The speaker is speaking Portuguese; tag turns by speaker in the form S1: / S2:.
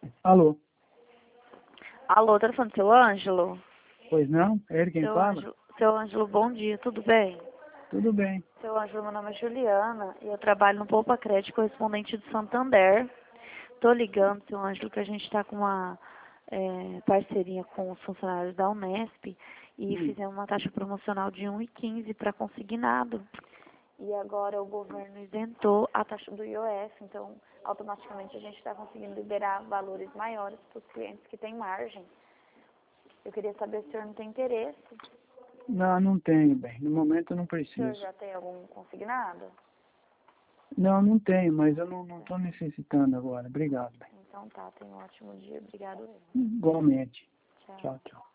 S1: Alô?
S2: Alô, tá falando seu Ângelo?
S1: Pois não? É ele quem fala?
S2: Seu Ângelo, bom dia, tudo bem?
S1: Tudo bem.
S2: Seu Ângelo, meu nome é Juliana e eu trabalho no Poupa Crédito, correspondente de Santander. Tô ligando, seu Ângelo, que a gente está com uma parceria com os funcionários da Unesp e fizemos uma taxa promocional de 1,15 para consignado. E agora o governo isentou a taxa do IOF, então automaticamente a gente está conseguindo liberar valores maiores para os clientes que têm margem. Eu queria saber se o senhor não tem interesse.
S1: Não, não tenho, bem. No momento eu não
S2: O senhor
S1: preciso.
S2: já tem algum consignado?
S1: Não, não tenho, mas eu não estou necessitando agora. Obrigado, bem.
S2: Então tá, tenha um ótimo dia. Obrigado.
S1: Igualmente.
S2: Tchau.
S1: Tchau, tchau.